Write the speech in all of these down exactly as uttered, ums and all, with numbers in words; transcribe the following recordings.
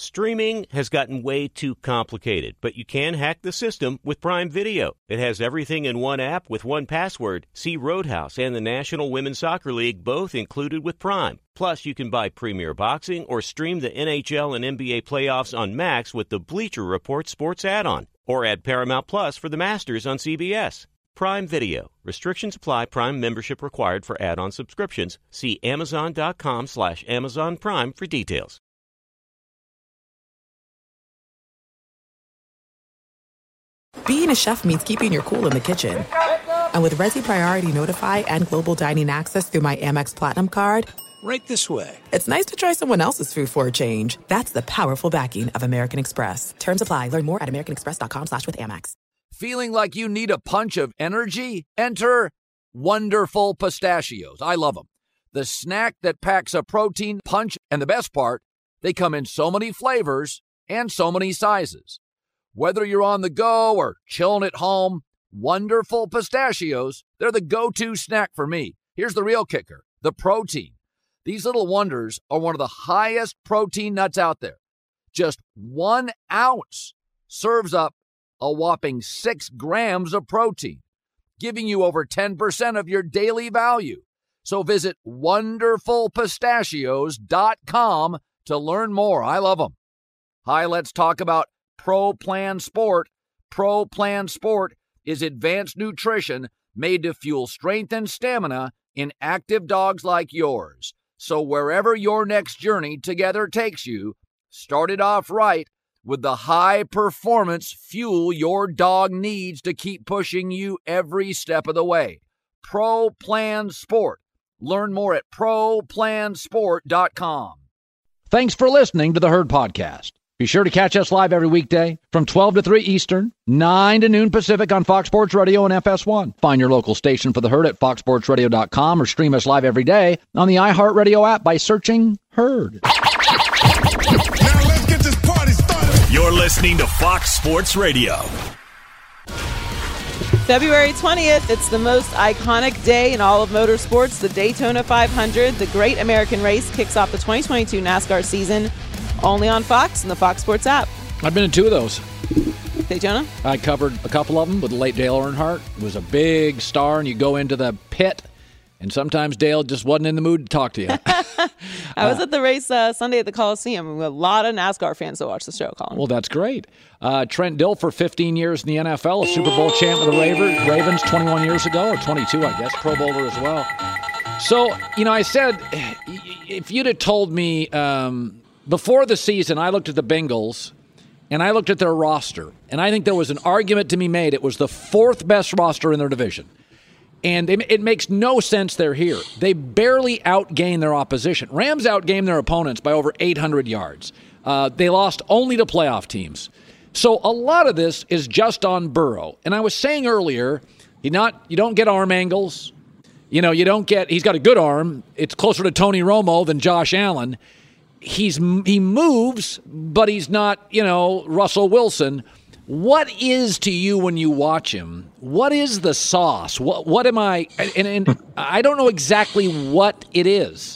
Streaming has gotten way too complicated, but you can hack the system with Prime Video. It has everything in one app with one password. See Roadhouse and the National Women's Soccer League both included with Prime. Plus, you can buy Premier Boxing or stream the N H L and N B A playoffs on Max with the Bleacher Report Sports add-on. Or add Paramount Plus for the Masters on C B S. Prime Video. Restrictions apply. Prime membership required for add-on subscriptions. See Amazon.com slash Amazon Prime for details. Being a chef means keeping your cool in the kitchen. And with Resi Priority Notify and Global Dining Access through my Amex Platinum card, right this way. It's nice to try someone else's food for a change. That's the powerful backing of American Express. Terms apply. Learn more at americanexpress.com slash with Amex. Feeling like you need a punch of energy? Enter Wonderful Pistachios. I love them. The snack that packs a protein punch, and the best part, they come in so many flavors and so many sizes. Whether you're on the go or chilling at home, Wonderful Pistachios, they're the go-to snack for me. Here's the real kicker, the protein. These little wonders are one of the highest protein nuts out there. Just one ounce serves up a whopping six grams of protein, giving you over ten percent of your daily value. So visit wonderful pistachios dot com to learn more. I love them. Hi, let's talk about Pro Plan Sport. Pro Plan Sport is advanced nutrition made to fuel strength and stamina in active dogs like yours. So wherever your next journey together takes you, start it off right with the high-performance fuel your dog needs to keep pushing you every step of the way. Pro Plan Sport. Learn more at pro plan sport dot com. Thanks for listening to the Herd Podcast. Be sure to catch us live every weekday from twelve to three Eastern, nine to noon Pacific on Fox Sports Radio and F S one. Find your local station for the Herd at fox sports radio dot com or stream us live every day on the iHeartRadio app by searching Herd. Now let's get this party started. You're listening to Fox Sports Radio. February twentieth, it's the most iconic day in all of motorsports. The Daytona five hundred, the Great American Race, kicks off the twenty twenty-two NASCAR season. Only on Fox and the Fox Sports app. I've been in two of those. Daytona? I covered a couple of them with the late Dale Earnhardt. It was a big star, and you go into the pit, and sometimes Dale just wasn't in the mood to talk to you. I was uh, at the race uh, Sunday at the Coliseum. A lot of NASCAR fans that watch the show, Colin. Well, that's great. Uh, Trent Dilfer, fifteen years in the N F L, a Super Bowl champ with the Ravens twenty-one years ago, or twenty-two, I guess, Pro Bowler as well. So, you know, I said, if you'd have told me um, before the season, I looked at the Bengals, and I looked at their roster, and I think there was an argument to be made. It was the fourth best roster in their division. And it, it makes no sense they're here. They barely outgained their opposition. Rams outgained their opponents by over eight hundred yards. Uh, they lost only to playoff teams. So a lot of this is just on Burrow. And I was saying earlier, you not you don't get arm angles. You know, you don't get – he's got a good arm. It's closer to Tony Romo than Josh Allen. He's He moves, but he's not, you know, Russell Wilson. What is to you when you watch him? What is the sauce? What what am I? And, and I don't know exactly what it is.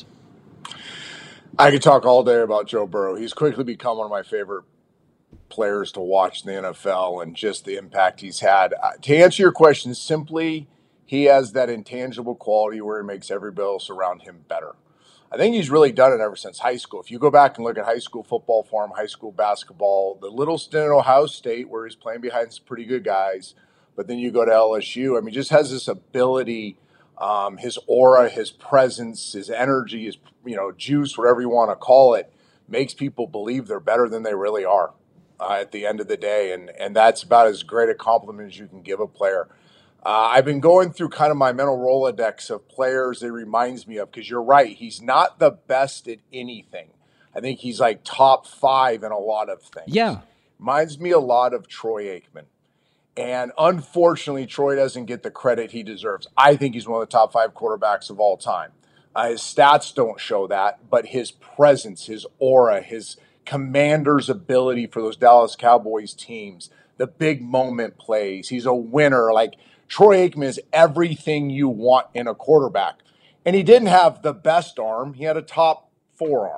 I could talk all day about Joe Burrow. He's quickly become one of my favorite players to watch in the N F L and just the impact he's had. Uh, to answer your question simply, he has that intangible quality where he makes everybody else around him better. I think he's really done it ever since high school. If you go back and look at high school football for him, high school basketball, the little stint at Ohio State where he's playing behind some pretty good guys, but then you go to L S U. I mean, just has this ability, um, his aura, his presence, his energy, his, you know, juice, whatever you want to call it, makes people believe they're better than they really are uh, at the end of the day. And, and that's about as great a compliment as you can give a player. Uh, I've been going through kind of my mental Rolodex of players that reminds me of, because you're right, he's not the best at anything. I think he's like top five in a lot of things. Yeah. Reminds me a lot of Troy Aikman. And unfortunately, Troy doesn't get the credit he deserves. I think he's one of the top five quarterbacks of all time. Uh, his stats don't show that, but his presence, his aura, his commander's ability for those Dallas Cowboys teams, the big moment plays, he's a winner. Like, Troy Aikman is everything you want in a quarterback. And he didn't have the best arm. He had a top four arm.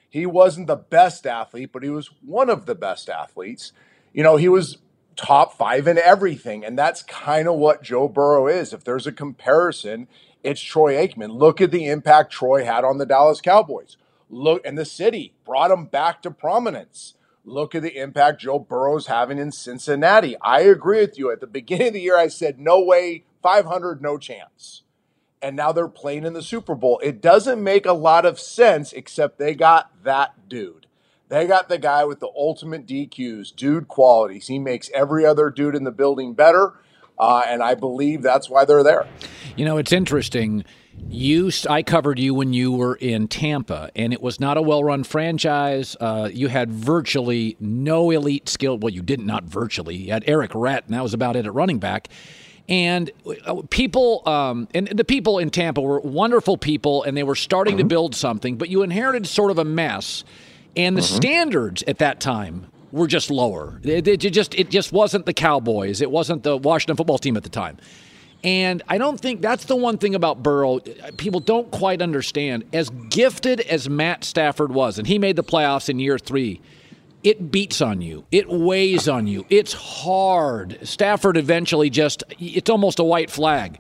He wasn't the best athlete, but he was one of the best athletes. You know, he was top five in everything, and that's kind of what Joe Burrow is. If there's a comparison, it's Troy Aikman. Look at the impact Troy had on the Dallas Cowboys. Look, and the city brought him back to prominence. Look at the impact Joe Burrow's having in Cincinnati. I agree with you. At the beginning of the year, I said, no way, five hundred, no chance. And now they're playing in the Super Bowl. It doesn't make a lot of sense, except they got that dude. They got the guy with the ultimate D Qs, dude qualities. He makes every other dude in the building better, uh, and I believe that's why they're there. You know, it's interesting. You, I covered you when you were in Tampa, and it was not a well-run franchise. Uh, you had virtually no elite skill. Well, you did not virtually. You had Eric Rett, and that was about it at running back. And people, um, and the people in Tampa were wonderful people, and they were starting mm-hmm. to build something, but you inherited sort of a mess. And the mm-hmm. standards at that time were just lower. It, it just it just wasn't the Cowboys. It wasn't the Washington football team at the time. And I don't think that's the one thing about Burrow people don't quite understand. As gifted as Matt Stafford was, and he made the playoffs in year three, it beats on you. It weighs on you. It's hard. Stafford eventually just, it's almost a white flag.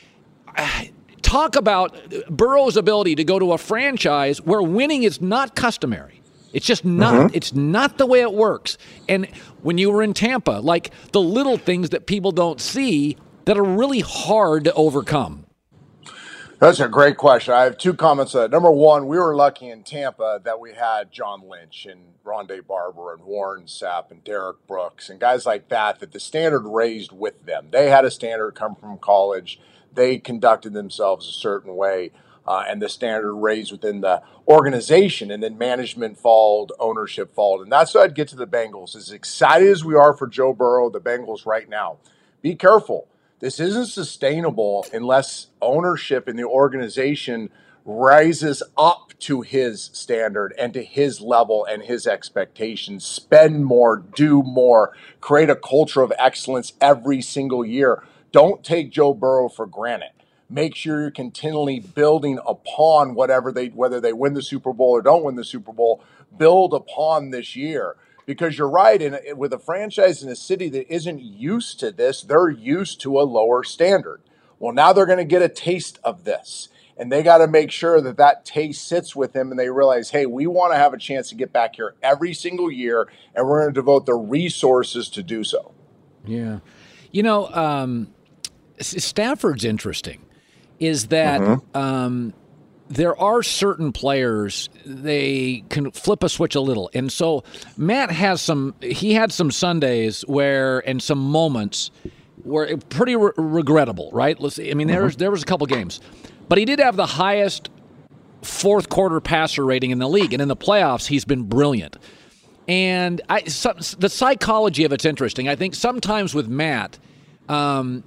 Talk about Burrow's ability to go to a franchise where winning is not customary. It's just not. Mm-hmm. It's not the way it works. And when you were in Tampa, like the little things that people don't see that are really hard to overcome. That's a great question. I have two comments on that. Number one, we were lucky in Tampa that we had John Lynch and Rondé Barber and Warren Sapp and Derek Brooks and guys like that, that the standard raised with them. They had a standard come from college. They conducted themselves a certain way, uh, and the standard raised within the organization, and then management followed, ownership followed. And that's what I'd get to the Bengals. As excited as we are for Joe Burrow, the Bengals right now, be careful. This isn't sustainable unless ownership in the organization rises up to his standard and to his level and his expectations. Spend more, do more, create a culture of excellence every single year. Don't take Joe Burrow for granted. Make sure you're continually building upon whatever they, whether they win the Super Bowl or don't win the Super Bowl, build upon this year. Because you're right, and with a franchise in a city that isn't used to this, they're used to a lower standard. Well, now they're going to get a taste of this, and they got to make sure that that taste sits with them, and they realize, hey, we want to have a chance to get back here every single year, and we're going to devote the resources to do so. Yeah. You know, um, Stafford's interesting, is that mm-hmm. um, – there are certain players, they can flip a switch a little. And so Matt has some, he had some Sundays where, and some moments were pretty re- regrettable, right? Let's see. I mean, mm-hmm. there was, there was a couple games. But he did have the highest fourth quarter passer rating in the league. And in the playoffs, he's been brilliant. And I, so, the psychology of it's interesting. I think sometimes with Matt, um,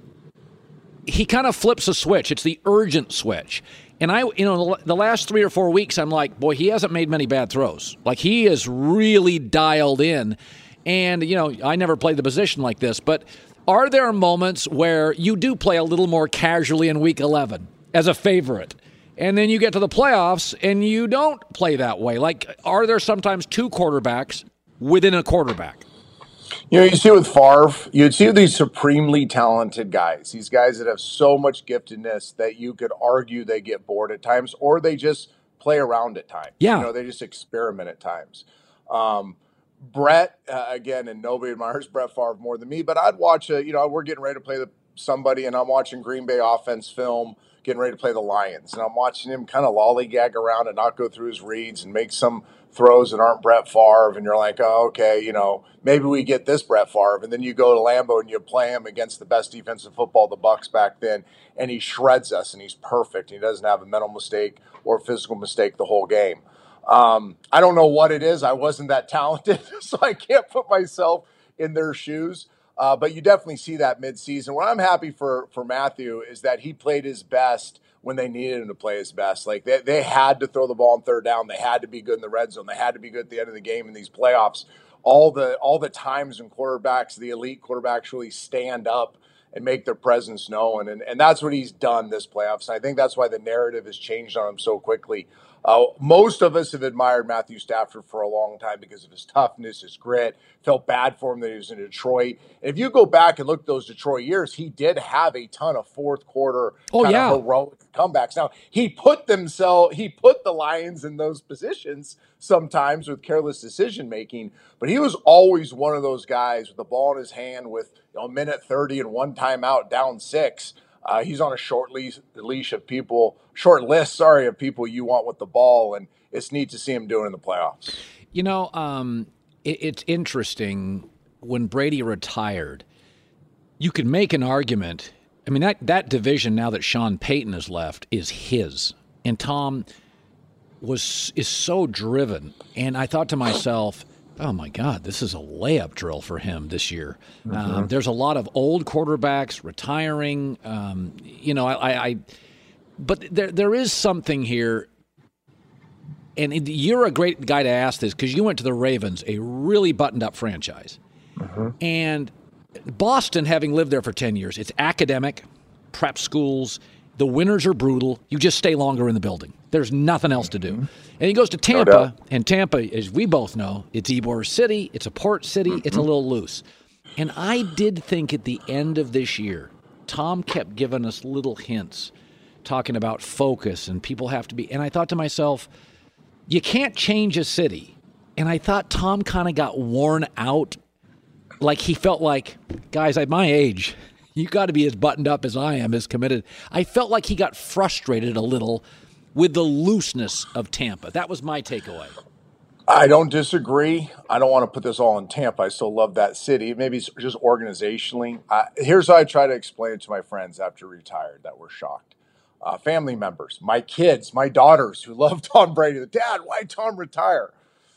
he kind of flips a switch. It's the urgent switch. And I, you know, the last three or four weeks, I'm like, boy, he hasn't made many bad throws. Like, he is really dialed in. And, you know, I never played the position like this, but are there moments where you do play a little more casually in week eleven as a favorite, and then you get to the playoffs and you don't play that way? Like, are there sometimes two quarterbacks within a quarterback? You know, you see with Favre, you'd see these supremely talented guys, these guys that have so much giftedness that you could argue they get bored at times, or they just play around at times. Yeah. You know, they just experiment at times. Um, Brett, uh, again, and nobody admires Brett Favre more than me, but I'd watch, a, you know, we're getting ready to play the, somebody, and I'm watching Green Bay offense film, getting ready to play the Lions, and I'm watching him kind of lollygag around and not go through his reads and make some throws that aren't Brett Favre, and you're like, oh, okay, you know, maybe we get this Brett Favre, and then you go to Lambeau and you play him against the best defensive football, the Bucs back then, and he shreds us, and he's perfect. He doesn't have a mental mistake or physical mistake the whole game. Um, I don't know what it is. I wasn't that talented, so I can't put myself in their shoes. Uh, but you definitely see that midseason. What I'm happy for for Matthew is that he played his best when they needed him to play his best. Like, they, they had to throw the ball on third down. They had to be good in the red zone. They had to be good at the end of the game in these playoffs. All the all the times when quarterbacks, the elite quarterbacks, really stand up and make their presence known. And, and that's what he's done this playoffs. And I think that's why the narrative has changed on him so quickly. Uh, most of us have admired Matthew Stafford for a long time because of his toughness, his grit. Felt bad for him that he was in Detroit. And if you go back and look at those Detroit years, he did have a ton of fourth quarter oh, kind yeah. of heroic comebacks. Now, he put themselves, he put the Lions in those positions sometimes with careless decision making, but he was always one of those guys with the ball in his hand with, you know, a minute thirty and one timeout down six. Uh, he's on a short leash, leash of people, short list, sorry, of people you want with the ball, and it's neat to see him doing in the playoffs. You know, um, it, it's interesting when Brady retired. You could make an argument. I mean, that, that division now that Sean Payton has left is his, and Tom was is so driven. And I thought to myself, oh, my God, this is a layup drill for him this year. Mm-hmm. Um, there's a lot of old quarterbacks retiring. Um, you know, I, I, I but there there is something here, and it, you're a great guy to ask this because you went to the Ravens, a really buttoned-up franchise. Mm-hmm. And Boston, having lived there for ten years, it's academic, prep schools. The winters are brutal. You just stay longer in the building. There's nothing else to do. And he goes to Tampa, no and Tampa, as we both know, it's Ybor City, it's a port city, mm-hmm. it's a little loose. And I did think at the end of this year, Tom kept giving us little hints, talking about focus and people have to be. And I thought to myself, you can't change a city. And I thought Tom kind of got worn out. Like he felt like, guys, at my age, you got to be as buttoned up as I am, as committed. I felt like he got frustrated a little with the looseness of Tampa. That was my takeaway. I don't disagree. I don't want to put this all in Tampa. I still love that city. Maybe it's just organizationally. Uh, here's how I try to explain it to my friends after retired that were shocked. Uh, family members, my kids, my daughters who love Tom Brady. Dad, why Tom retire?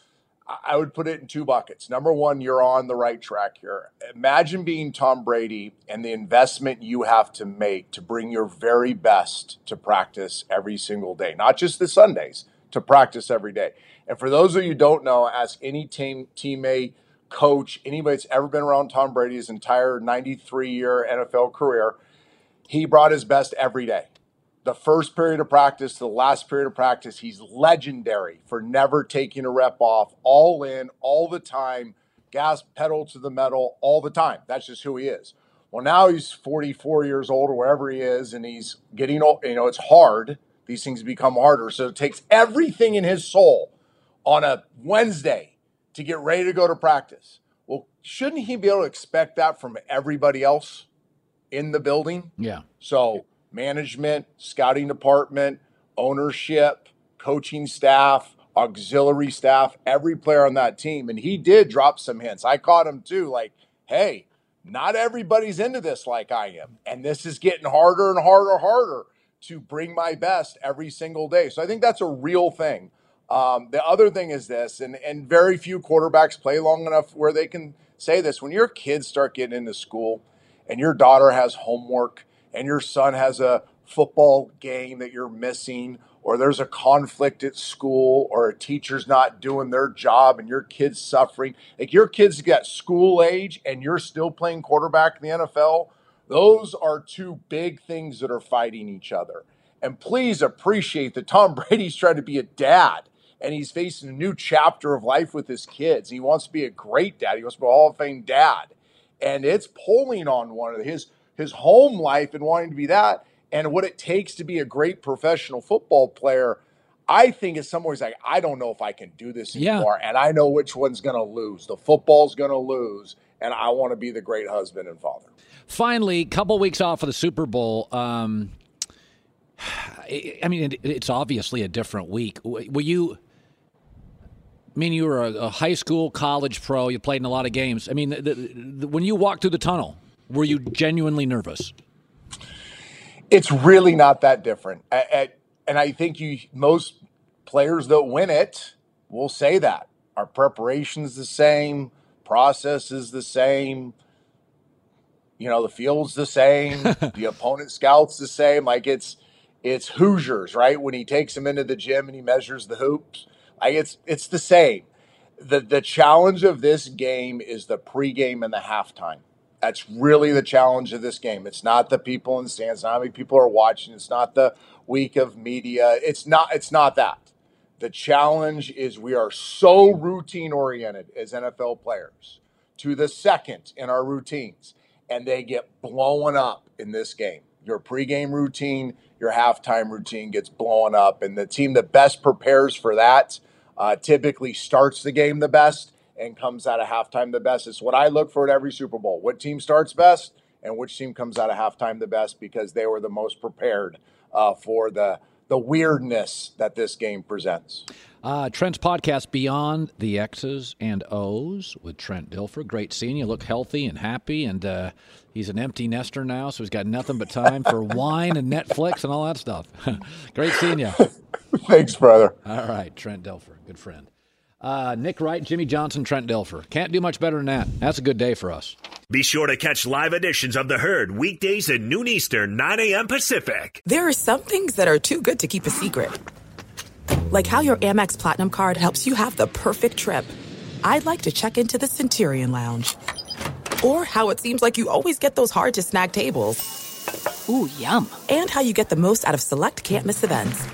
I would put it in two buckets. Number one, you're on the right track here. Imagine being Tom Brady and the investment you have to make to bring your very best to practice every single day, not just the Sundays, to practice every day. And for those of you who don't know, ask any team, teammate, coach, anybody that's ever been around Tom Brady his entire ninety-three-year N F L career, he brought his best every day. The first period of practice to the last period of practice, he's legendary for never taking a rep off, all in, all the time, gas pedal to the metal, all the time. That's just who he is. Well, now he's forty-four years old or wherever he is, and he's getting old. You know, it's hard. These things become harder. So it takes everything in his soul on a Wednesday to get ready to go to practice. Well, shouldn't he be able to expect that from everybody else in the building? Yeah. So management, scouting department, ownership, coaching staff, auxiliary staff, every player on that team. And he did drop some hints. I caught him too, like, hey, not everybody's into this like I am. And this is getting harder and harder, harder to bring my best every single day. So I think that's a real thing. Um, the other thing is this, and, and very few quarterbacks play long enough where they can say this. When your kids start getting into school and your daughter has homework and your son has a football game that you're missing, or there's a conflict at school, or a teacher's not doing their job and your kid's suffering, like your kids get school age and you're still playing quarterback in the N F L, those are two big things that are fighting each other. And please appreciate that Tom Brady's trying to be a dad, and he's facing a new chapter of life with his kids. He wants to be a great dad. He wants to be a Hall of Fame dad. And it's pulling on one of his his home life and wanting to be that, and what it takes to be a great professional football player. I think in some ways, like, I don't know if I can do this anymore, yeah. And I know which one's going to lose. The football's going to lose, and I want to be the great husband and father. Finally, a couple weeks off of the Super Bowl. Um, I mean, it, it's obviously a different week. Were you? I mean, you were a, a high school, college pro. You played in a lot of games. I mean, the, the, the, when you walked through the tunnel, were you genuinely nervous? It's really not that different. I, I, and I think you most players that win it will say that. Our preparation's the same, process is the same, you know, the field's the same, the opponent scout's the same. Like it's it's Hoosiers, right? When he takes them into the gym and he measures the hoops. Like it's it's the same. The the challenge of this game is the pregame and the halftime. That's really the challenge of this game. It's not the people in the stands, not how many people are watching. It's not the week of media. It's not. It's not that. The challenge is we are so routine-oriented as N F L players to the second in our routines, and they get blown up in this game. Your pregame routine, your halftime routine gets blown up, and the team that best prepares for that uh, typically starts the game the best and comes out of halftime the best. It's what I look for at every Super Bowl. What team starts best and which team comes out of halftime the best, because they were the most prepared uh, for the the weirdness that this game presents. Uh, Trent's podcast, Beyond the X's and O's, with Trent Dilfer. Great seeing you. Look healthy and happy, and uh, he's an empty nester now, so he's got nothing but time for wine and Netflix and all that stuff. Great seeing you. Thanks, brother. All right, Trent Dilfer, good friend. Uh, Nick Wright, Jimmy Johnson, Trent Dilfer. Can't do much better than that. That's a good day for us. Be sure to catch live editions of The Herd weekdays at noon Eastern, nine a.m. Pacific. There are some things that are too good to keep a secret. Like how your Amex Platinum card helps you have the perfect trip. I'd like to check into the Centurion Lounge. Or how it seems like you always get those hard-to-snag tables. Ooh, yum. And how you get the most out of select can't-miss events.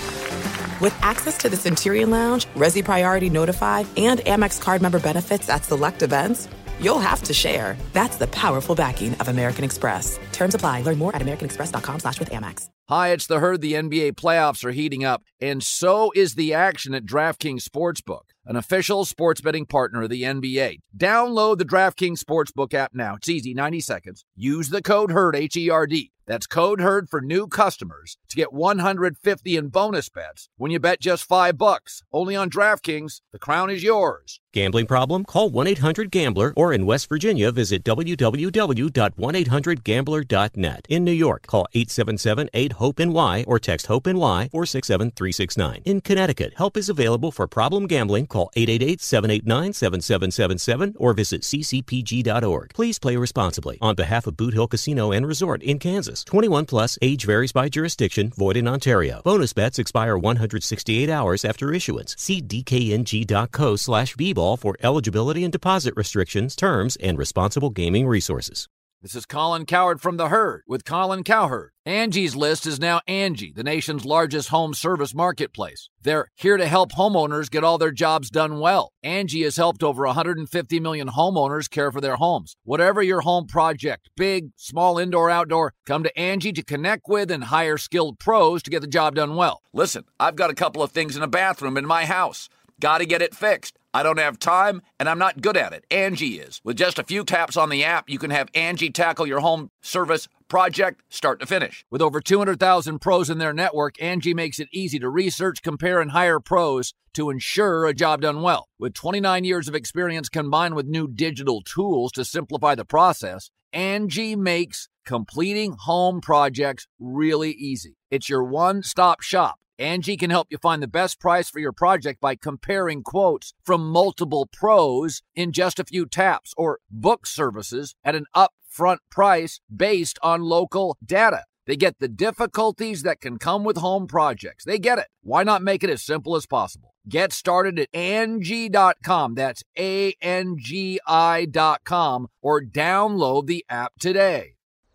With access to the Centurion Lounge, Resi Priority Notify, and Amex card member benefits at select events, you'll have to share. That's the powerful backing of American Express. Terms apply. Learn more at americanexpress.com slash with Amex. Hi, it's The Herd. The N B A playoffs are heating up, and so is the action at DraftKings Sportsbook, an official sports betting partner of the N B A. Download the DraftKings Sportsbook app now. It's easy, ninety seconds. Use the code HERD, H E R D. That's code HERD for new customers to get one hundred fifty in bonus bets when you bet just five bucks. Only on DraftKings. The crown is yours. Gambling problem? Call one eight hundred gambler, or in West Virginia, visit w w w dot one eight hundred gambler dot net. In New York, call eight seven seven eight hope N Y or text HOPE-NY four six seven three six nine. In Connecticut, help is available for problem gambling. Call eight eight eight seven eight nine seven seven seven seven or visit c c p g dot org. Please play responsibly. On behalf of Boot Hill Casino and Resort in Kansas, twenty-one plus, age varies by jurisdiction, void in Ontario. Bonus bets expire one hundred sixty-eight hours after issuance. See d k n g dot co slash b ball for eligibility and deposit restrictions, terms, and responsible gaming resources. This is Colin Cowherd from The Herd with Colin Cowherd. Angie's List is now Angie, the nation's largest home service marketplace. They're here to help homeowners get all their jobs done well. Angie has helped over one hundred fifty million homeowners care for their homes. Whatever your home project, big, small, indoor, outdoor, come to Angie to connect with and hire skilled pros to get the job done well. Listen, I've got a couple of things in a bathroom in my house. Got to get it fixed. I don't have time, and I'm not good at it. Angie is. With just a few taps on the app, you can have Angie tackle your home service project start to finish. With over two hundred thousand pros in their network, Angie makes it easy to research, compare, and hire pros to ensure a job done well. With twenty-nine years of experience combined with new digital tools to simplify the process, Angie makes completing home projects really easy. It's your one-stop shop. Angie can help you find the best price for your project by comparing quotes from multiple pros in just a few taps, or book services at an upfront price based on local data. They get the difficulties that can come with home projects. They get it. Why not make it as simple as possible? Get started at Angie dot com. That's A N G I dot com, or download the app today.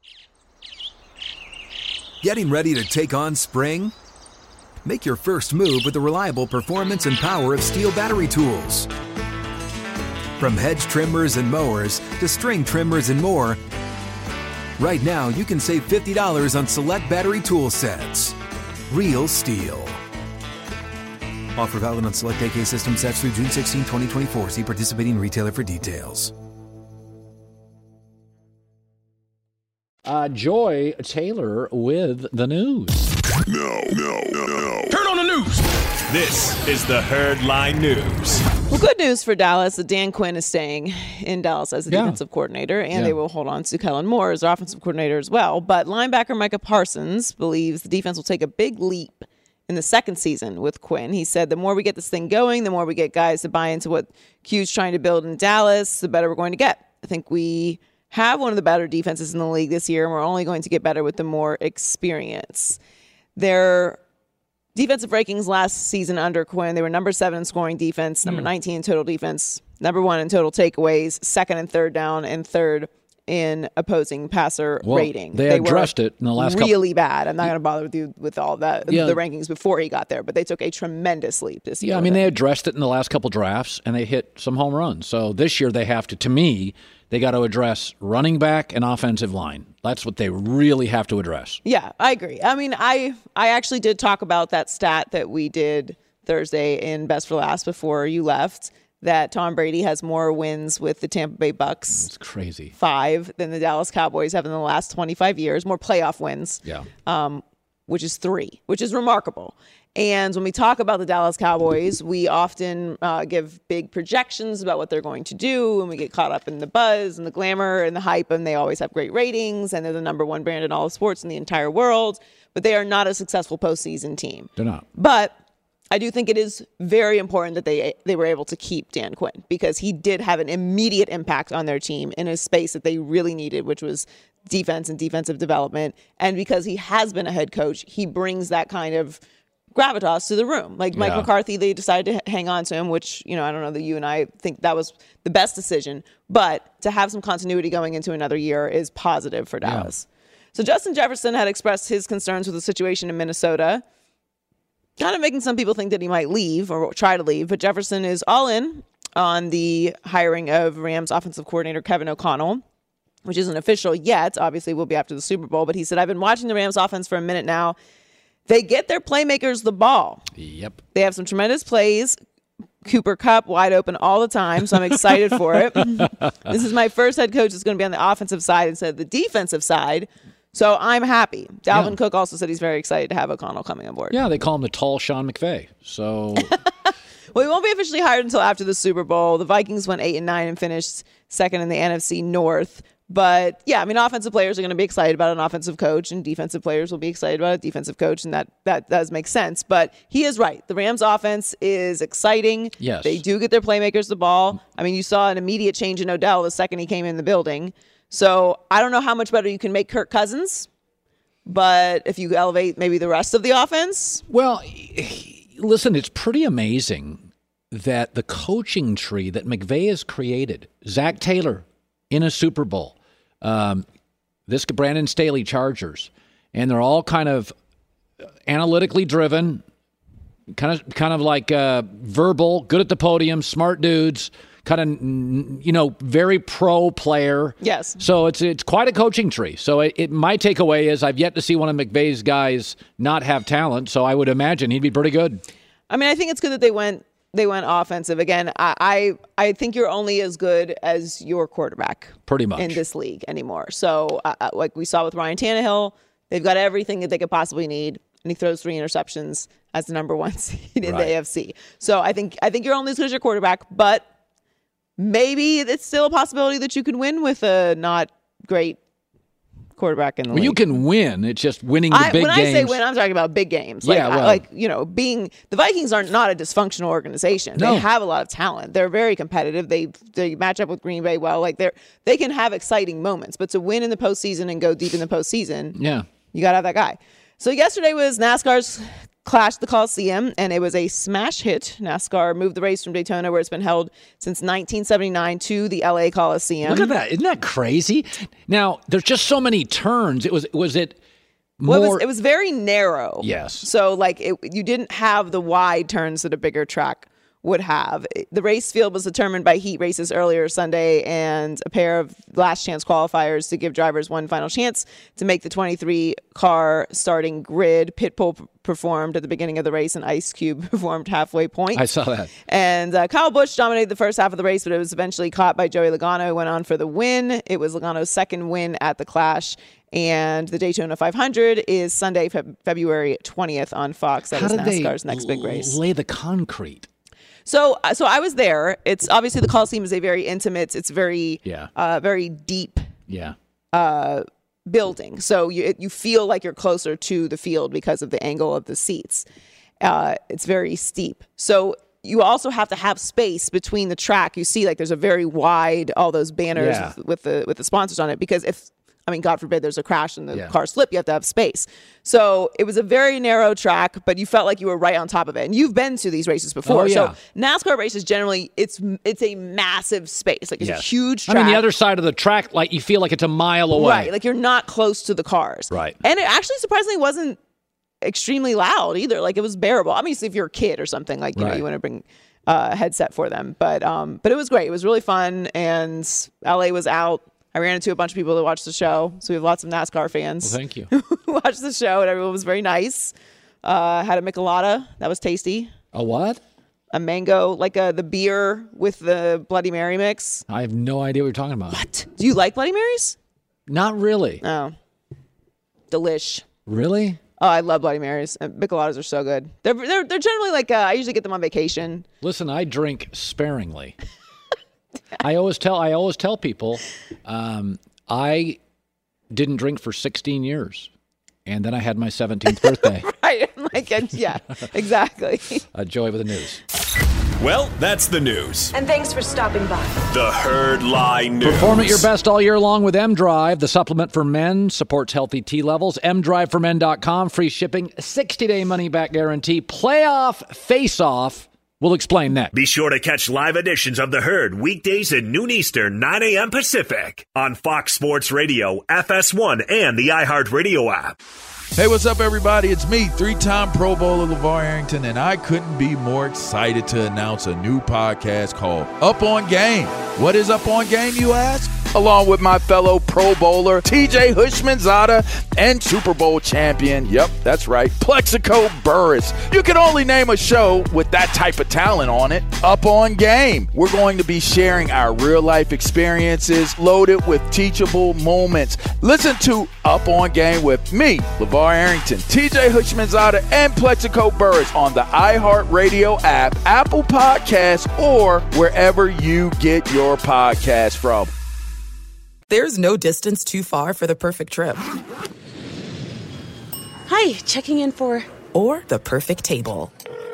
Getting ready to take on spring? Make your first move with the reliable performance and power of Steel battery tools. From hedge trimmers and mowers to string trimmers and more, right now you can save fifty dollars on select battery tool sets. Real Steel. Offer valid on select A K system sets through June sixteenth, twenty twenty-four. See participating retailer for details. Uh, Joy Taylor with the news. No, no, no, no. Turn on the news. This is the Herd Line News. Well, good news for Dallas. Dan Quinn is staying in Dallas as the Yeah. defensive coordinator, and Yeah. they will hold on to Kellen Moore as their offensive coordinator as well. But linebacker Micah Parsons believes the defense will take a big leap in the second season with Quinn. He said the more we get this thing going, the more we get guys to buy into what Q's trying to build in Dallas, the better we're going to get. I think we have one of the better defenses in the league this year, and we're only going to get better with the more experience. Their defensive rankings last season under Quinn, they were number seven in scoring defense, number nineteen in total defense, number one in total takeaways, second and third down, and third in opposing passer well, rating. They, they addressed it in the last really couple. bad. I'm not going to bother with you with all that Yeah. the rankings before he got there, but they took a tremendous leap this year. Yeah, I mean, they addressed it in the last couple drafts, and they hit some home runs. So this year they have to, to me, they got to address running back and offensive line. That's what they really have to address. Yeah, I agree. I mean, I I actually did talk about that stat that we did Thursday in Best for Last before you left, that Tom Brady has more wins with the Tampa Bay Bucks. It's crazy. Five than the Dallas Cowboys have in the last twenty-five years, more playoff wins. Yeah. Um, which is three, which is remarkable. And when we talk about the Dallas Cowboys, we often uh, give big projections about what they're going to do, and we get caught up in the buzz and the glamour and the hype, and they always have great ratings, and they're the number one brand in all of sports in the entire world, but they are not a successful postseason team. They're not. But I do think it is very important that they they were able to keep Dan Quinn, because he did have an immediate impact on their team in a space that they really needed, which was defense and defensive development. And because he has been a head coach, he brings that kind of gravitas to the room. Like Mike Yeah. McCarthy, they decided to h- hang on to him, which, you know, I don't know that you and I think that was the best decision. But to have some continuity going into another year is positive for Dallas. So Justin Jefferson had expressed his concerns with the situation in Minnesota, kind of making some people think that he might leave or try to leave. But Jefferson is all in on the hiring of Rams offensive coordinator Kevin O'Connell, which isn't official yet. Obviously, will be after the Super Bowl. But he said, I've been watching the Rams offense for a minute now. They get their playmakers the ball. Yep. They have some tremendous plays. Cooper Kupp wide open all the time, so I'm excited for it. This is my first head coach that's going to be on the offensive side instead of the defensive side. So I'm happy. Dalvin Yeah. Cook also said he's very excited to have O'Connell coming on board. Yeah, they call him the tall Sean McVay. So Well, he won't be officially hired until after the Super Bowl. The Vikings went eight and nine and finished second in the N F C North. But yeah, I mean, offensive players are going to be excited about an offensive coach, and defensive players will be excited about a defensive coach, and that that does make sense. But he is right. The Rams' offense is exciting. Yes. They do get their playmakers the ball. I mean, you saw an immediate change in Odell the second he came in the building. So I don't know how much better you can make Kirk Cousins, but if you elevate maybe the rest of the offense. Well, listen, it's pretty amazing that the coaching tree that McVay has created, Zach Taylor in a Super Bowl, um, this Brandon Staley Chargers, and they're all kind of analytically driven, kind of kind of like uh, verbal, good at the podium, smart dudes, kind of, you know, very pro player. Yes. So it's it's quite a coaching tree. So it, it my takeaway is I've yet to see one of McVay's guys not have talent. So I would imagine he'd be pretty good. I mean, I think it's good that they went they went offensive. Again, I I, I think you're only as good as your quarterback. Pretty much. In this league anymore. So uh, like we saw with Ryan Tannehill, they've got everything that they could possibly need, and he throws three interceptions as the number one seed in Right. the A F C. So I think I think you're only as good as your quarterback, but maybe it's still a possibility that you can win with a not great quarterback in the Well, league. you can win. It's just winning the I, big when games. I say win, I'm talking about big games. Like, Yeah, I- well- like you know, being the Vikings are not a dysfunctional organization. No. They have a lot of talent. They're very competitive. They they match up with Green Bay well. Like they're they can have exciting moments, but to win in the postseason and go deep in the postseason, Yeah. you gotta have that guy. So yesterday was NASCAR's Clash at the Coliseum, and it was a smash hit. NASCAR moved the race from Daytona, where it's been held since nineteen seventy-nine, to the L A Coliseum. Look at that. Isn't that crazy? Now, there's just so many turns. It was was it more Well, it, was, it was very narrow. Yes. So, like, it, you didn't have the wide turns that a bigger track would have. The race field was determined by heat races earlier Sunday and a pair of last chance qualifiers to give drivers one final chance to make the twenty-three car starting grid. Pitbull p- performed at the beginning of the race, and Ice Cube performed halfway point. I saw that. And uh, Kyle Busch dominated the first half of the race, but it was eventually caught by Joey Logano, who went on for the win. It was Logano's second win at the Clash. And the Daytona five hundred is Sunday, Feb- February twentieth on Fox. That How is did they NASCAR's next big race. lay the concrete? So, uh, so I was there. It's obviously the Coliseum is a very intimate, it's very, Yeah. uh, very deep Yeah. uh, building. So you it- you feel like you're closer to the field because of the angle of the seats. Uh, it's very steep. So you also have to have space between the track. You see, like there's a very wide, all those banners Yeah. with, with the with the sponsors on it. Because if I mean, God forbid there's a crash and the Yeah. car slip, you have to have space. So it was a very narrow track, but you felt like you were right on top of it. And you've been to these races before. Oh, yeah. So NASCAR races generally, it's it's a massive space. Like it's Yes. a huge track. I mean, the other side of the track, like you feel like it's a mile away. Right. Like you're not close to the cars. Right. And it actually surprisingly wasn't extremely loud either. Like it was bearable. Obviously, if you're a kid or something, like, you Right. know, you want to bring uh, a headset for them. But um, but it was great. It was really fun. And L A was out. I ran into a bunch of people that watched the show. So we have lots of NASCAR fans. Well, thank you. who watched the show, and everyone was very nice. Uh, had a Michelada. That was tasty. A what? A mango, like a, the beer with the Bloody Mary mix. I have no idea what you're talking about. What? Do you like Bloody Marys? Not really. Oh. Delish. Really? Oh, I love Bloody Marys. Uh, Micheladas are so good. They're they're they're generally like uh, I usually get them on vacation. Listen, I drink sparingly. I always tell I always tell people, um, I didn't drink for sixteen years, and then I had my seventeenth birthday. Right? Like uh, yeah, exactly. Uh, Joy with the news. Well, that's the news. And thanks for stopping by. The Herd Lie News. Perform at your best all year long with M-Drive. The supplement for men supports healthy T levels. M drive for men dot com. Free shipping. sixty-day money-back guarantee. Playoff face-off. We'll explain next. Be sure to catch live editions of The Herd weekdays at noon Eastern, nine a.m. Pacific on Fox Sports Radio, F S one, and the iHeartRadio app. Hey, what's up, everybody? It's me, three-time Pro Bowler LeVar Arrington, and I couldn't be more excited to announce a new podcast called Up On Game. What is Up On Game, you ask? Along with my fellow Pro Bowler, T J Hushmanzada, and Super Bowl champion, yep, that's right, Plexico Burris. You can only name a show with that type of talent on it. Up On Game. We're going to be sharing our real-life experiences loaded with teachable moments. Listen to Up On Game with me, LeVar Arrington, T J Hushmanzada, and Plexico Burris on the iHeartRadio app, Apple Podcasts, or wherever you get your podcasts from. There's no distance too far for the perfect trip. Hi, checking in for... Or the perfect table.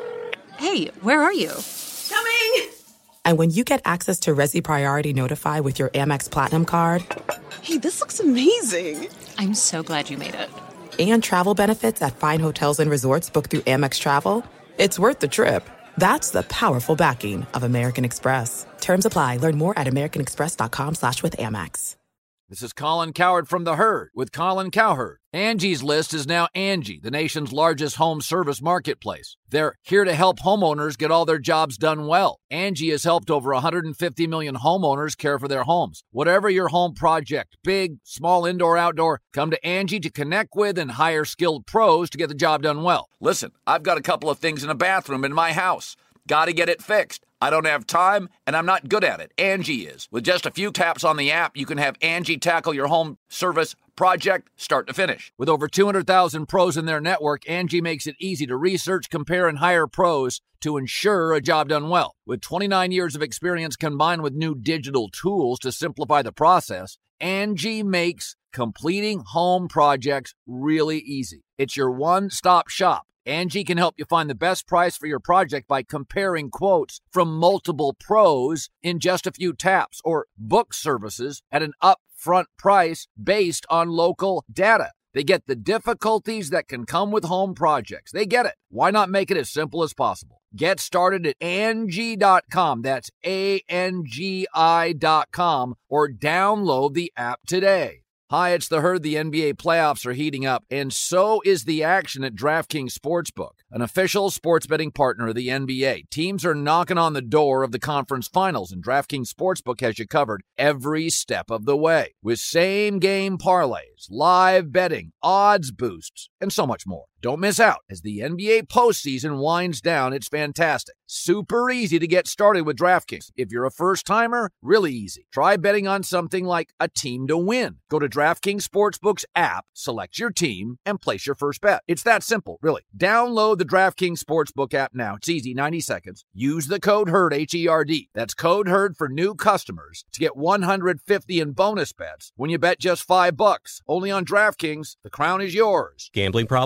Hey, where are you? Coming! And when you get access to Resi Priority Notify with your Amex Platinum card... Hey, this looks amazing. I'm so glad you made it. And travel benefits at fine hotels and resorts booked through Amex Travel, it's worth the trip. That's the powerful backing of American Express. Terms apply. Learn more at americanexpress.com slash with Amex. This is Colin Cowherd from The Herd with Colin Cowherd. Angie's List is now Angie, the nation's largest home service marketplace. They're here to help homeowners get all their jobs done well. Angie has helped over one hundred fifty million homeowners care for their homes. Whatever your home project, big, small, indoor, outdoor, come to Angie to connect with and hire skilled pros to get the job done well. Listen, I've got a couple of things in a bathroom in my house. Got to get it fixed. I don't have time, and I'm not good at it. Angie is. With just a few taps on the app, you can have Angie tackle your home service project start to finish. With over two hundred thousand pros in their network, Angie makes it easy to research, compare, and hire pros to ensure a job done well. With twenty-nine years of experience combined with new digital tools to simplify the process, Angie makes completing home projects really easy. It's your one-stop shop. Angie can help you find the best price for your project by comparing quotes from multiple pros in just a few taps, or book services at an upfront price based on local data. They get the difficulties that can come with home projects. They get it. Why not make it as simple as possible? Get started at Angie dot com. That's A N G I dot com, or download the app today. Hi, it's The Herd. The N B A playoffs are heating up, and so is the action at DraftKings Sportsbook, an official sports betting partner of the N B A. Teams are knocking on the door of the conference finals, and DraftKings Sportsbook has you covered every step of the way with same-game parlays, live betting, odds boosts, and so much more. Don't miss out as the N B A postseason winds down. It's fantastic. Super easy to get started with DraftKings. If you're a first-timer, really easy. Try betting on something like a team to win. Go to DraftKings Sportsbook's app, select your team, and place your first bet. It's that simple, really. Download the DraftKings Sportsbook app now. It's easy, ninety seconds. Use the code HERD, H E R D. That's code HERD for new customers to get one hundred fifty in bonus bets when you bet just five bucks. Only on DraftKings. The crown is yours. Gambling problem? Call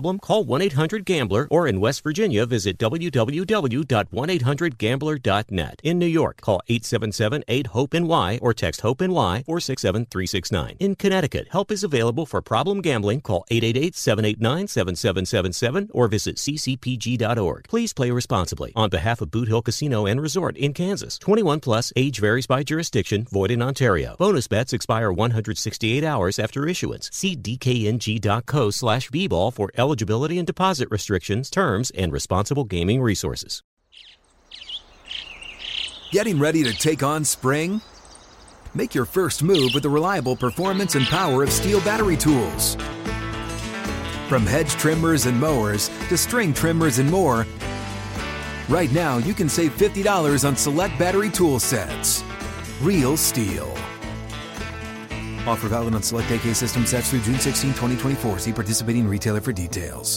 Call one eight hundred gambler or in West Virginia, visit w w w dot one eight hundred gambler dot net. In New York, call eight seven seven eight hope N Y or text HOPE-NY four six seven three six nine. In Connecticut, help is available for problem gambling. Call eight eight eight, seven eight nine, seven seven seven seven or visit c c p g dot org. Please play responsibly. On behalf of Boot Hill Casino and Resort in Kansas, twenty-one plus, age varies by jurisdiction, void in Ontario. Bonus bets expire one hundred sixty-eight hours after issuance. See d k n g dot co slash b ball for eligibility and deposit restrictions, terms, and responsible gaming resources. Getting ready to take on spring? Make your first move with the reliable performance and power of Steel battery tools. From hedge trimmers and mowers to string trimmers and more, right now you can save fifty dollars on select battery tool sets. Real Steel. Offer valid on select A K system sets through June sixteenth, twenty twenty-four. See participating retailer for details.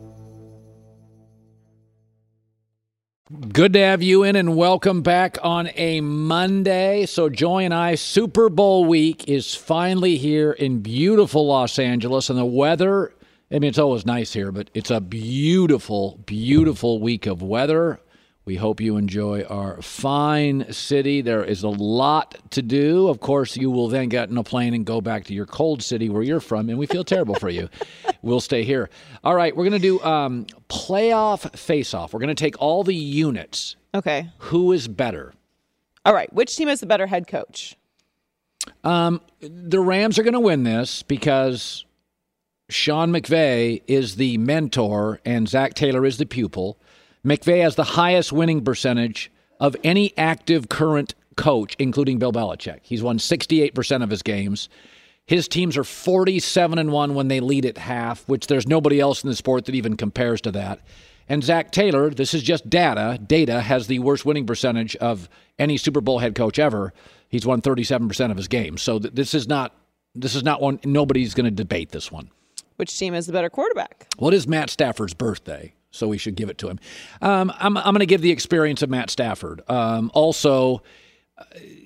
Good to have you in and welcome back on a Monday. So Joy and I, Super Bowl week is finally here in beautiful Los Angeles, and the weather, I mean, it's always nice here, but it's a beautiful, beautiful week of weather. We hope you enjoy our fine city. There is a lot to do. Of course, you will then get in a plane and go back to your cold city where you're from, and we feel terrible for you. We'll stay here. All right, we're going to do um, playoff face-off. We're going to take all the units. Okay. Who is better? All right, which team has the better head coach? Um, the Rams are going to win this because Sean McVay is the mentor and Zach Taylor is the pupil. McVay has the highest winning percentage of any active current coach, including Bill Belichick. He's won sixty-eight percent of his games. His teams are forty-seven and one when they lead at half, which there's nobody else in the sport that even compares to that. And Zach Taylor, this is just data, data has the worst winning percentage of any Super Bowl head coach ever. He's won thirty-seven percent of his games. So th- this is not this is not one, nobody's going to debate this one. Which team is the better quarterback? Well, it is Matt Stafford's birthday, so we should give it to him. Um, I'm, I'm going to give the experience of Matt Stafford. Um, also, uh,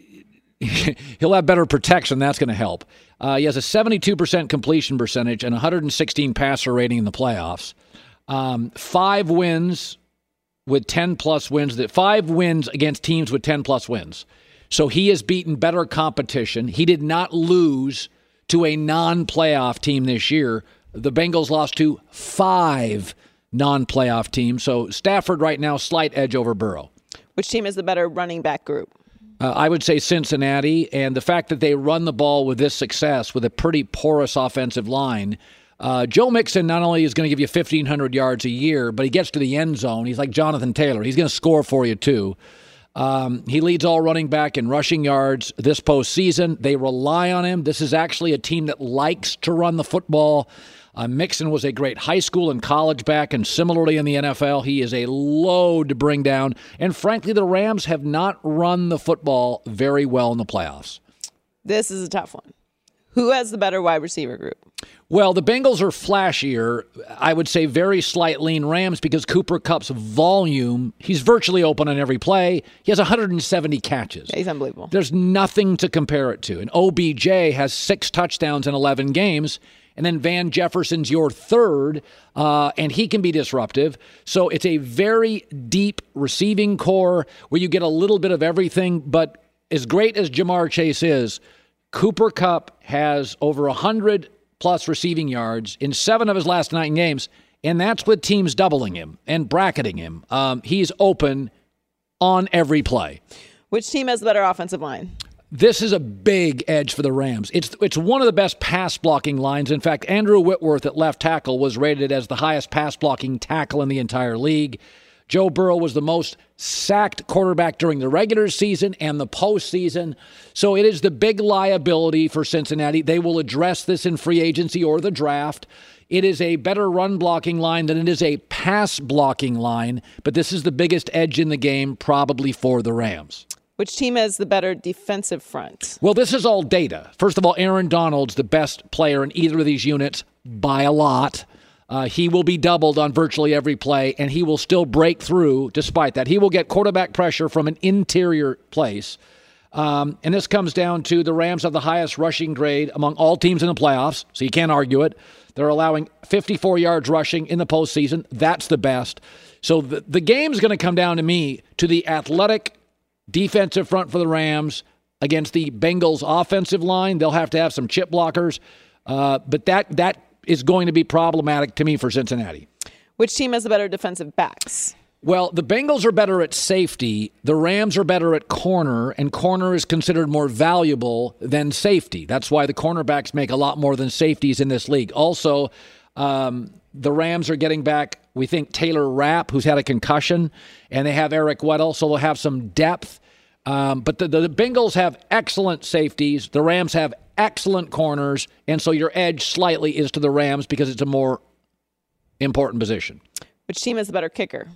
he'll have better protection. That's going to help. Uh, he has a seventy-two percent completion percentage and one hundred sixteen passer rating in the playoffs. Um, five wins with ten-plus wins. Five wins against teams with ten-plus wins. So he has beaten better competition. He did not lose to a non-playoff team this year. The Bengals lost to five non-playoff teams. So Stafford right now, slight edge over Burrow. Which team is the better running back group? Uh, I would say Cincinnati, and the fact that they run the ball with this success with a pretty porous offensive line. Uh, Joe Mixon not only is going to give you fifteen hundred yards a year, but he gets to the end zone. He's like Jonathan Taylor. He's going to score for you, too. Um, he leads all running back in rushing yards this postseason. They rely on him. This is actually a team that likes to run the football. Uh, Mixon was a great high school and college back, and similarly in the N F L, he is a load to bring down. And frankly, the Rams have not run the football very well in the playoffs. This is a tough one. Who has the better wide receiver group? Well, the Bengals are flashier. I would say very slight lean Rams because Cooper Kupp's volume, he's virtually open on every play. He has one hundred seventy catches. Yeah, he's unbelievable. There's nothing to compare it to. And O B J has six touchdowns in eleven games. And then Van Jefferson's your third, uh, and he can be disruptive. So it's a very deep receiving core where you get a little bit of everything. But as great as Jamar Chase is, Cooper Kupp has over one hundred plus receiving yards in seven of his last nine games, and that's with teams doubling him and bracketing him. Um, he's open on every play. Which team has the better offensive line? This is a big edge for the Rams. It's it's one of the best pass-blocking lines. In fact, Andrew Whitworth at left tackle was rated as the highest pass-blocking tackle in the entire league. Joe Burrow was the most sacked quarterback during the regular season and the postseason. So it is the big liability for Cincinnati. They will address this in free agency or the draft. It is a better run-blocking line than it is a pass-blocking line, but this is the biggest edge in the game probably for the Rams. Which team has the better defensive front? Well, this is all data. First of all, Aaron Donald's the best player in either of these units by a lot. Uh, he will be doubled on virtually every play, and he will still break through despite that. He will get quarterback pressure from an interior place. Um, and this comes down to the Rams have the highest rushing grade among all teams in the playoffs, so you can't argue it. They're allowing fifty-four yards rushing in the postseason. That's the best. So the, the game's going to come down to me, to the athletic defensive front for the Rams against the Bengals offensive line. They'll have to have some chip blockers, uh, but that that is going to be problematic to me for Cincinnati. Which team has the better defensive backs? Well, the Bengals are better at safety. The Rams are better at corner, and corner is considered more valuable than safety. That's why the cornerbacks make a lot more than safeties in this league. Also, um, the Rams are getting back, we think, Taylor Rapp, who's had a concussion, and they have Eric Weddle, so they'll have some depth. Um, but the, the Bengals have excellent safeties. The Rams have excellent corners, and so your edge slightly is to the Rams because it's a more important position. Which team has the better kicker?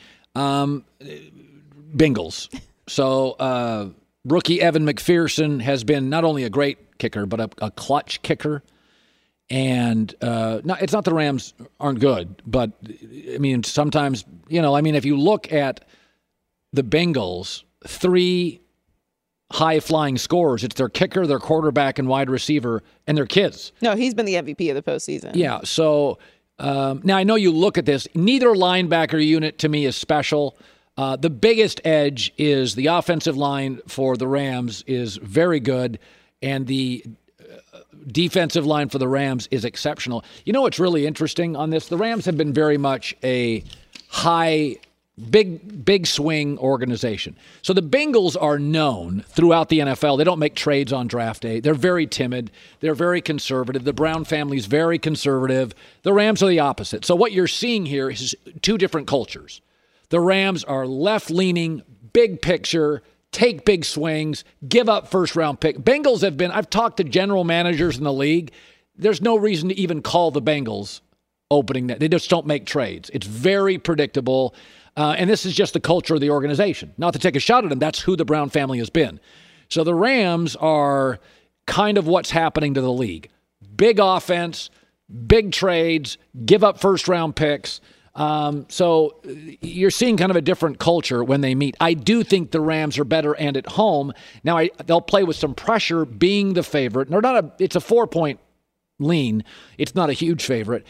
Um, Bengals. So uh, rookie Evan McPherson has been not only a great kicker, but a, a clutch kicker. And uh, not, it's not the Rams aren't good, but I mean, sometimes, you know, I mean, if you look at the Bengals, three high-flying scorers, it's their kicker, their quarterback, and wide receiver, and their kids. No, he's been the M V P of the postseason. Yeah, so um, now I know you look at this. Neither linebacker unit to me is special. Uh, the biggest edge is the offensive line for the Rams is very good, and the defensive line for the Rams is exceptional. You know what's really interesting on this? The Rams have been very much a high, big, big swing organization. So the Bengals are known throughout the N F L. They don't make trades on draft day. They're very timid. They're very conservative. The Brown family's very conservative. The Rams are the opposite. So what you're seeing here is two different cultures. The Rams are left-leaning, big picture, take big swings, give up first-round pick. Bengals have been, I've talked to general managers in the league. There's no reason to even call the Bengals opening that. They just don't make trades. It's very predictable, uh, and this is just the culture of the organization. Not to take a shot at them, that's who the Brown family has been. So the Rams are kind of what's happening to the league. Big offense, big trades, give up first-round picks. Um, so you're seeing kind of a different culture when they meet. I do think the Rams are better and at home. Now I, they'll play with some pressure being the favorite. They're not a, it's a four-point lean. It's not a huge favorite.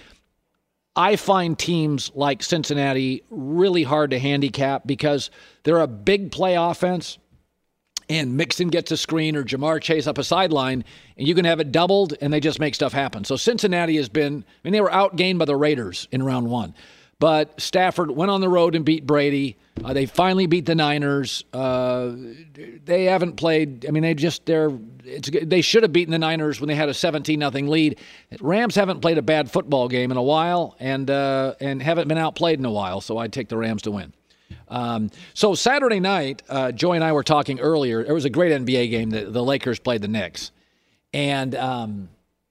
I find teams like Cincinnati really hard to handicap because they're a big play offense and Mixon gets a screen or Jamar Chase up a sideline and you can have it doubled and they just make stuff happen. So Cincinnati has been, I mean, they were outgained by the Raiders in round one. But Stafford went on the road and beat Brady. Uh, they finally beat the Niners. Uh, they haven't played. I mean, they just they're. It's, they should have beaten the Niners when they had a seventeen nothing lead. Rams haven't played a bad football game in a while, and uh, and haven't been outplayed in a while. So I'd take the Rams to win. Um, so Saturday night, uh, Joey and I were talking earlier. There was a great N B A game. The, the Lakers played the Knicks, and um,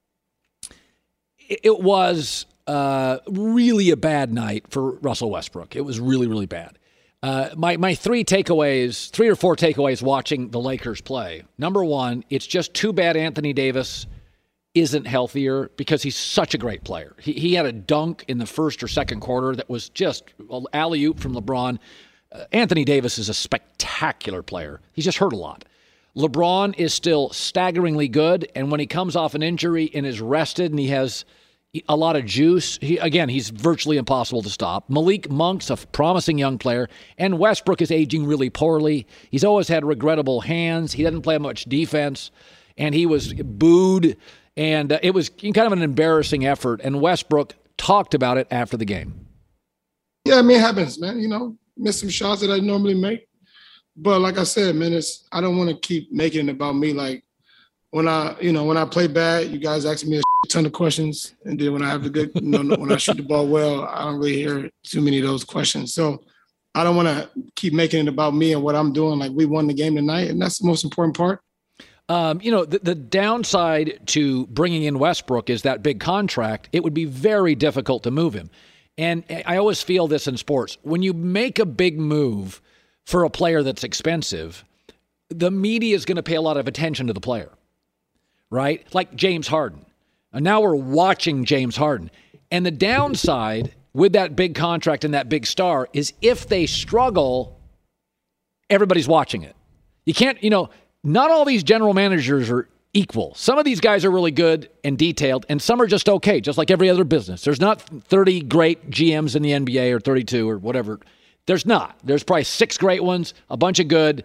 it, it was. Uh, really a bad night for Russell Westbrook. It was really, really bad. Uh, my my three takeaways, three or four takeaways watching the Lakers play. Number one, it's just too bad Anthony Davis isn't healthier because he's such a great player. He he had a dunk in the first or second quarter that was just alley-oop from LeBron. Uh, Anthony Davis is a spectacular player. He's just hurt a lot. LeBron is still staggeringly good, and when he comes off an injury and is rested and he has a lot of juice. He, again, he's virtually impossible to stop. Malik Monk's a promising young player, and Westbrook is aging really poorly. He's always had regrettable hands. He doesn't play much defense, and he was booed, and uh, it was kind of an embarrassing effort, and Westbrook talked about it after the game. Yeah, I mean, it happens, man. You know, miss some shots that I normally make. But like I said, man, it's, I don't want to keep making it about me. Like, when I, you know, when I play bad, you guys ask me a ton of questions. And then when I have the good, you know, when I shoot the ball well, I don't really hear too many of those questions. So I don't want to keep making it about me and what I'm doing. Like, we won the game tonight, and that's the most important part. Um, you know, the, the downside to bringing in Westbrook is that big contract. It would be very difficult to move him. And I always feel this in sports. When you make a big move for a player that's expensive, the media is going to pay a lot of attention to the player. Right? Like James Harden. And now we're watching James Harden. And the downside with that big contract and that big star is if they struggle, everybody's watching it. You can't, you know, not all these general managers are equal. Some of these guys are really good and detailed, and some are just okay, just like every other business. There's not thirty great G Ms in the N B A or thirty-two or whatever. There's not. There's probably six great ones, a bunch of good,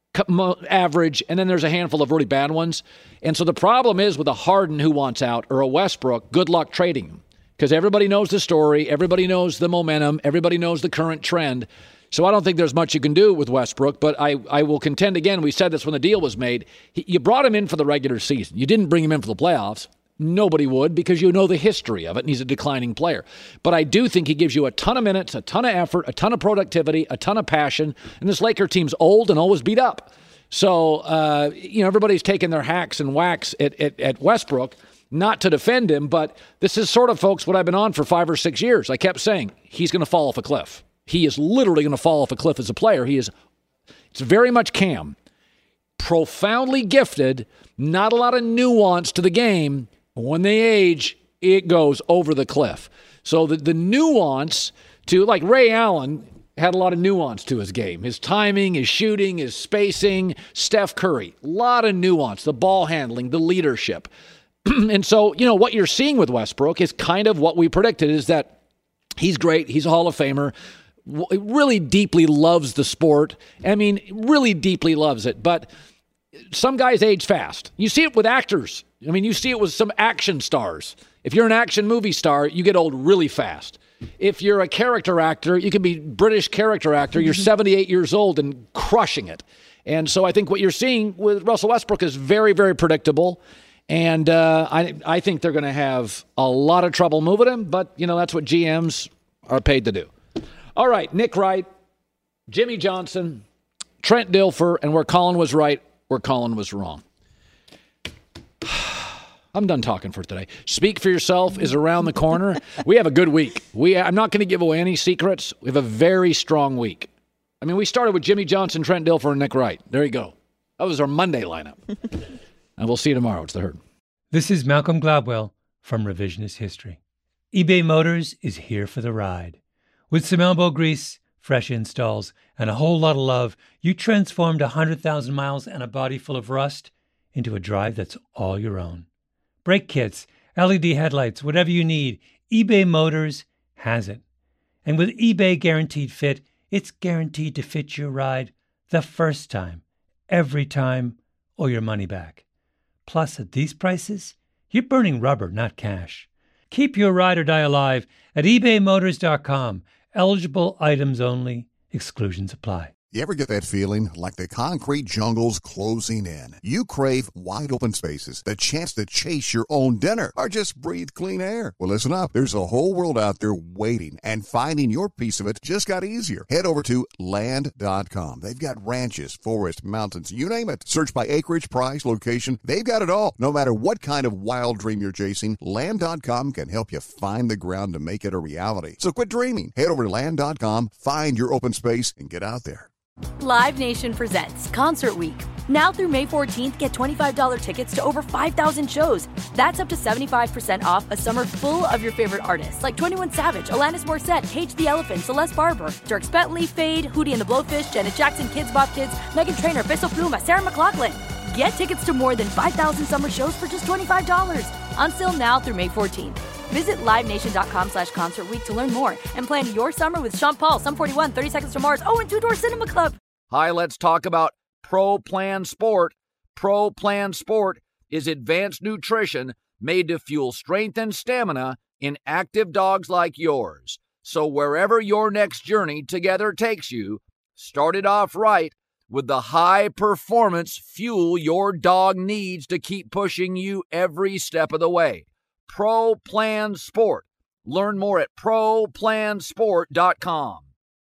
average, and then there's a handful of really bad ones. And so the problem is with a Harden who wants out or a Westbrook, good luck trading him because everybody knows the story, everybody knows the momentum, everybody knows the current trend. So I don't think there's much you can do with Westbrook, but I, I will contend again, we said this when the deal was made, he, you brought him in for the regular season. You didn't bring him in for the playoffs. Nobody would because you know the history of it, and he's a declining player. But I do think he gives you a ton of minutes, a ton of effort, a ton of productivity, a ton of passion, and this Laker team's old and always beat up. So, uh, you know, everybody's taking their hacks and whacks at, at, at Westbrook, not to defend him, but this is sort of, folks, what I've been on for five or six years. I kept saying, he's going to fall off a cliff. He is literally going to fall off a cliff as a player. He is, it's very much Cam. Profoundly gifted, not a lot of nuance to the game. When they age, it goes over the cliff. So the, the nuance to, like Ray Allen had a lot of nuance to his game. His timing, his shooting, his spacing, Steph Curry, a lot of nuance, the ball handling, the leadership. And so, you know, what you're seeing with Westbrook is kind of what we predicted, is that he's great. He's a Hall of Famer. Really deeply loves the sport. I mean, really deeply loves it. But some guys age fast. You see it with actors. I mean, you see it with some action stars. If you're an action movie star, you get old really fast. If you're a character actor, you can be British character actor. You're seventy-eight years old and crushing it. And so I think what you're seeing with Russell Westbrook is very, very predictable. And uh, I, I think they're going to have a lot of trouble moving him. But, you know, that's what G Ms are paid to do. All right, Nick Wright, Jimmy Johnson, Trent Dilfer, and where Colin was right, where Colin was wrong. I'm done talking for today. Speak for Yourself is around the corner. We have a good week. We I'm not going to give away any secrets. We have a very strong week. I mean, we started with Jimmy Johnson, Trent Dilfer, and Nick Wright. There you go. That was our Monday lineup. And we'll see you tomorrow. It's The Herd. This is Malcolm Gladwell from Revisionist History. eBay Motors is here for the ride. With some elbow grease, fresh installs, and a whole lot of love, you transformed one hundred thousand miles and a body full of rust into a drive that's all your own. Brake kits, L E D headlights, whatever you need, eBay Motors has it. And with eBay Guaranteed Fit, it's guaranteed to fit your ride the first time, every time, or your money back. Plus, at these prices, you're burning rubber, not cash. Keep your ride or die alive at ebay motors dot com. Eligible items only. Exclusions apply. You ever get that feeling like the concrete jungle's closing in? You crave wide open spaces, the chance to chase your own dinner, or just breathe clean air. Well, listen up. There's a whole world out there waiting, and finding your piece of it just got easier. Head over to land dot com. They've got ranches, forests, mountains, you name it. Search by acreage, price, location. They've got it all. No matter what kind of wild dream you're chasing, land dot com can help you find the ground to make it a reality. So quit dreaming. Head over to land dot com, find your open space, and get out there. Live Nation presents Concert Week. Now through May fourteenth, get twenty-five dollars tickets to over five thousand shows. That's up to seventy-five percent off a summer full of your favorite artists like twenty-one Savage, Alanis Morissette, Cage the Elephant, Celeste Barber, Dierks Bentley, Fade, Hootie and the Blowfish, Janet Jackson, Kids Bop Kids, Meghan Trainor, Peso Pluma, Sarah McLachlan. Get tickets to more than five thousand summer shows for just twenty-five dollars. Until now through May fourteenth. Visit live nation dot com slash concert week to learn more and plan your summer with Sean Paul, Sum forty-one, thirty Seconds to Mars, oh, and Two Door Cinema Club. Hi, let's talk about Pro Plan Sport. Pro Plan Sport is advanced nutrition made to fuel strength and stamina in active dogs like yours. So wherever your next journey together takes you, start it off right with the high-performance fuel your dog needs to keep pushing you every step of the way. Pro Plan Sport. Learn more at pro plan sport dot com.